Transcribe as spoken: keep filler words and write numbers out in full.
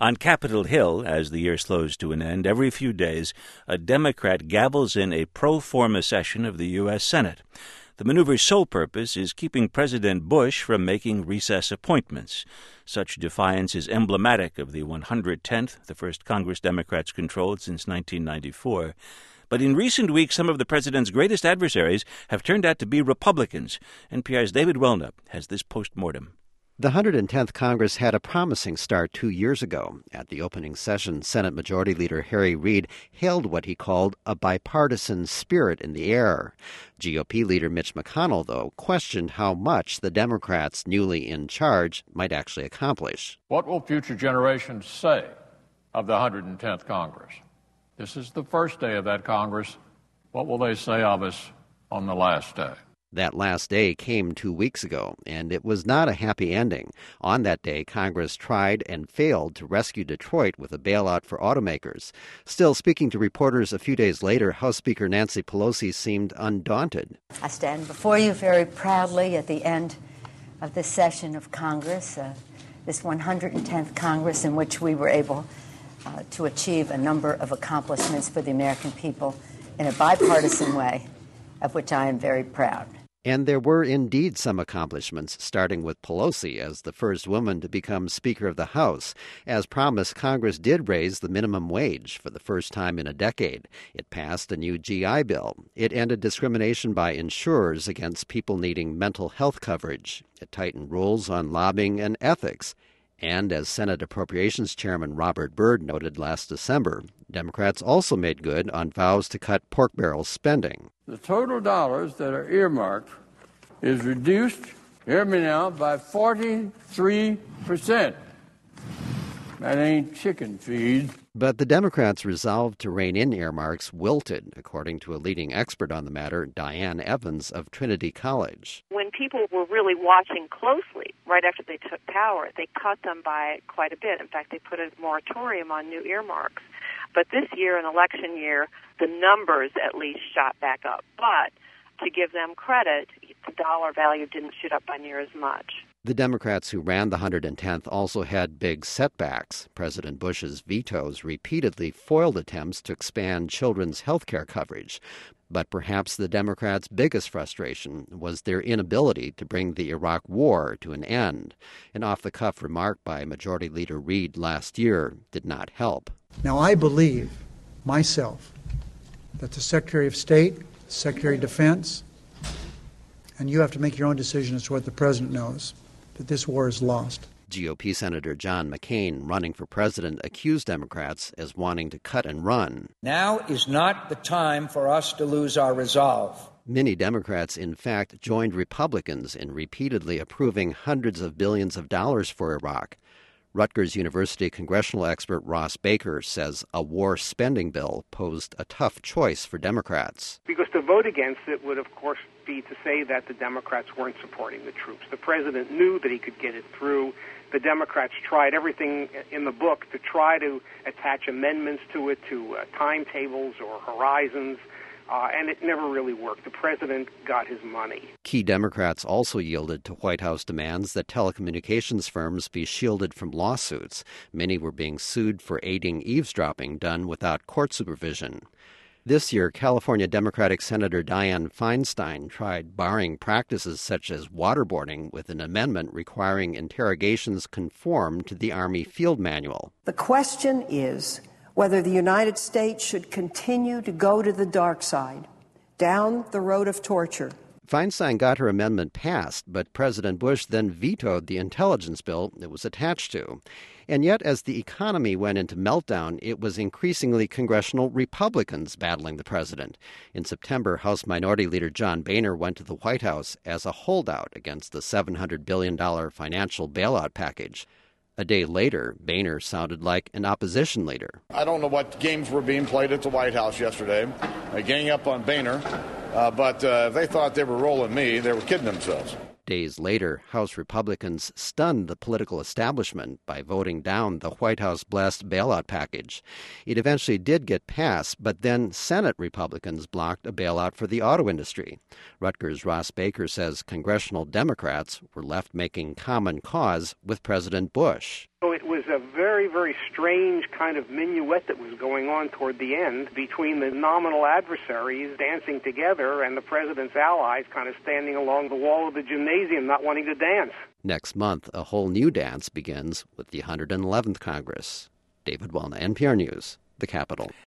On Capitol Hill, as the year slows to an end, every few days, a Democrat gavels in a pro forma session of the U S Senate. The maneuver's sole purpose is keeping President Bush from making recess appointments. Such defiance is emblematic of the one hundred tenth, the first Congress Democrats controlled since nineteen ninety-four. But in recent weeks, some of the president's greatest adversaries have turned out to be Republicans. N P R's David Welnup has this postmortem. The one hundred tenth Congress had a promising start two years ago. At the opening session, Senate Majority Leader Harry Reid hailed what he called a bipartisan spirit in the air. G O P leader Mitch McConnell, though, questioned how much the Democrats newly in charge might actually accomplish. What will future generations say of the one hundred tenth Congress? This is the first day of that Congress. What will they say of us on the last day? That last day came two weeks ago, and it was not a happy ending. On that day, Congress tried and failed to rescue Detroit with a bailout for automakers. Still, speaking to reporters a few days later, House Speaker Nancy Pelosi seemed undaunted. I stand before you very proudly at the end of this session of Congress, uh, this one hundred tenth Congress in which we were able uh, to achieve a number of accomplishments for the American people in a bipartisan way, of which I am very proud. And there were indeed some accomplishments, starting with Pelosi as the first woman to become Speaker of the House. As promised, Congress did raise the minimum wage for the first time in a decade. It passed a new G I Bill. It ended discrimination by insurers against people needing mental health coverage. It tightened rules on lobbying and ethics. And as Senate Appropriations Chairman Robert Byrd noted last December, Democrats also made good on vows to cut pork barrel spending. The total dollars that are earmarked is reduced, hear me now, by forty-three percent. That ain't chicken feed. But the Democrats' resolve to rein in earmarks wilted, according to a leading expert on the matter, Diane Evans of Trinity College. When people were really watching closely right after they took power, they cut them by quite a bit. In fact, they put a moratorium on new earmarks. But this year, an election year, the numbers at least shot back up. But to give them credit, the dollar value didn't shoot up by near as much. The Democrats who ran the one hundred tenth also had big setbacks. President Bush's vetoes repeatedly foiled attempts to expand children's health care coverage. But perhaps the Democrats' biggest frustration was their inability to bring the Iraq War to an end. An off-the-cuff remark by Majority Leader Reid last year did not help. Now, I believe myself that the Secretary of State, Secretary of Defense, and you have to make your own decision as to what the President knows, that this war is lost. G O P Senator John McCain, running for president, accused Democrats as wanting to cut and run. Now is not the time for us to lose our resolve. Many Democrats, in fact, joined Republicans in repeatedly approving hundreds of billions of dollars for Iraq. Rutgers University congressional expert Ross Baker says a war spending bill posed a tough choice for Democrats. Because to vote against it would, of course, be to say that the Democrats weren't supporting the troops. The president knew that he could get it through. The Democrats tried everything in the book to try to attach amendments to it, to uh, timetables or horizons. Uh, and it never really worked. The president got his money. Key Democrats also yielded to White House demands that telecommunications firms be shielded from lawsuits. Many were being sued for aiding eavesdropping done without court supervision. This year, California Democratic Senator Dianne Feinstein tried barring practices such as waterboarding with an amendment requiring interrogations conform to the Army Field Manual. The question is whether the United States should continue to go to the dark side, down the road of torture. Feinstein got her amendment passed, but President Bush then vetoed the intelligence bill it was attached to. And yet, as the economy went into meltdown, it was increasingly congressional Republicans battling the president. In September, House Minority Leader John Boehner went to the White House as a holdout against the seven hundred billion dollars financial bailout package. A day later, Boehner sounded like an opposition leader. I don't know what games were being played at the White House yesterday, uh, ganging up on Boehner, uh, but uh, if they thought they were rolling me, they were kidding themselves. Days later, House Republicans stunned the political establishment by voting down the White House-blessed bailout package. It eventually did get passed, but then Senate Republicans blocked a bailout for the auto industry. Rutgers' Ross Baker says congressional Democrats were left making common cause with President Bush. So it was a very, very strange kind of minuet that was going on toward the end between the nominal adversaries dancing together and the president's allies kind of standing along the wall of the gymnasium not wanting to dance. Next month, a whole new dance begins with the one hundred eleventh Congress. David Wellna, N P R News, the Capitol.